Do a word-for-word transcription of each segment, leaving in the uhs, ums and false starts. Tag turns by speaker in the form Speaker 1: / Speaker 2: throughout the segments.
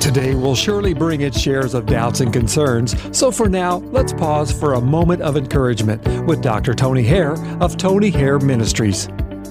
Speaker 1: Today will surely bring its shares of doubts and concerns, so for now, let's pause for a moment of encouragement with Doctor Tony Hare of Tony Hare Ministries.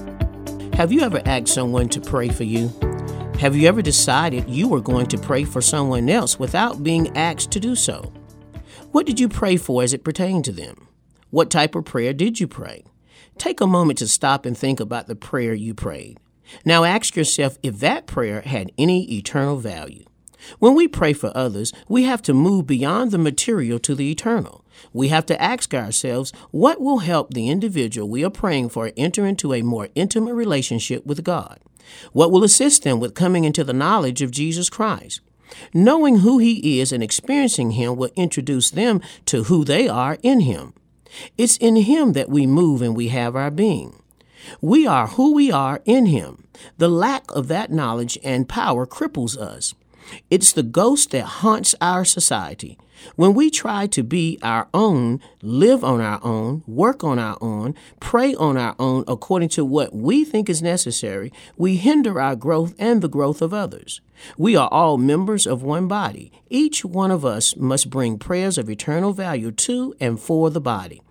Speaker 2: Have you ever asked someone to pray for you? Have you ever decided you were going to pray for someone else without being asked to do so? What did you pray for as it pertained to them? What type of prayer did you pray? Take a moment to stop and think about the prayer you prayed. Now ask yourself if that prayer had any eternal value. When we pray for others, we have to move beyond the material to the eternal. We have to ask ourselves, what will help the individual we are praying for enter into a more intimate relationship with God? What will assist them with coming into the knowledge of Jesus Christ? Knowing who He is and experiencing Him will introduce them to who they are in Him. It's in Him that we move and we have our being. We are who we are in Him. The lack of that knowledge and power cripples us. It's the ghost that haunts our society. When we try to be our own, live on our own, work on our own, pray on our own according to what we think is necessary, we hinder our growth and the growth of others. We are all members of one body. Each one of us must bring prayers of eternal value to and for the body.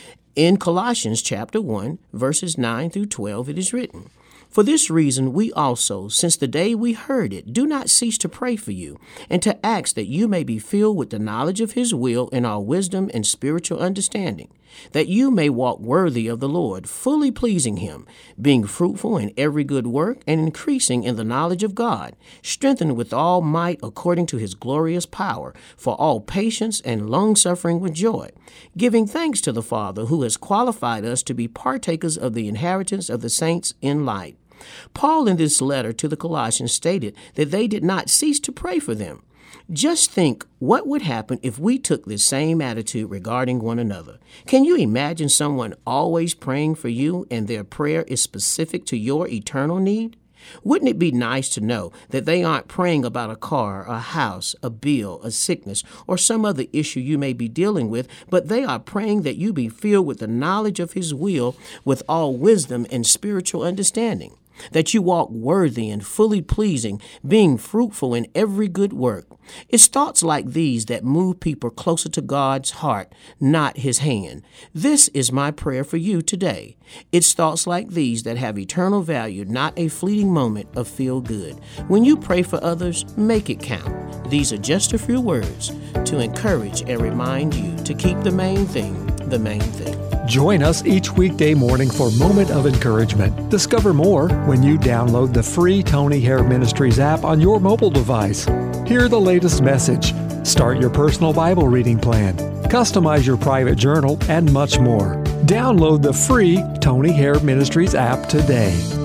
Speaker 2: In Colossians chapter one, verses nine through twelve, it is written, "For this reason we also, since the day we heard it, do not cease to pray for you, and to ask that you may be filled with the knowledge of His will in all wisdom and spiritual understanding, that you may walk worthy of the Lord, fully pleasing Him, being fruitful in every good work and increasing in the knowledge of God, strengthened with all might according to His glorious power, for all patience and long-suffering with joy, giving thanks to the Father who has qualified us to be partakers of the inheritance of the saints in light." Paul in this letter to the Colossians stated that they did not cease to pray for them. Just think what would happen if we took this same attitude regarding one another. Can you imagine someone always praying for you and their prayer is specific to your eternal need? Wouldn't it be nice to know that they aren't praying about a car, a house, a bill, a sickness, or some other issue you may be dealing with, but they are praying that you be filled with the knowledge of His will with all wisdom and spiritual understanding, that you walk worthy and fully pleasing, being fruitful in every good work. It's thoughts like these that move people closer to God's heart, not His hand. This is my prayer for you today. It's thoughts like these that have eternal value, not a fleeting moment of feel good. When you pray for others, make it count. These are just a few words to encourage and remind you to keep the main thing the main thing.
Speaker 1: Join us each weekday morning for Moment of Encouragement. Discover more when you download the free Tony Hare Ministries app on your mobile device. Hear the latest message, start your personal Bible reading plan, customize your private journal, and much more. Download the free Tony Hare Ministries app today.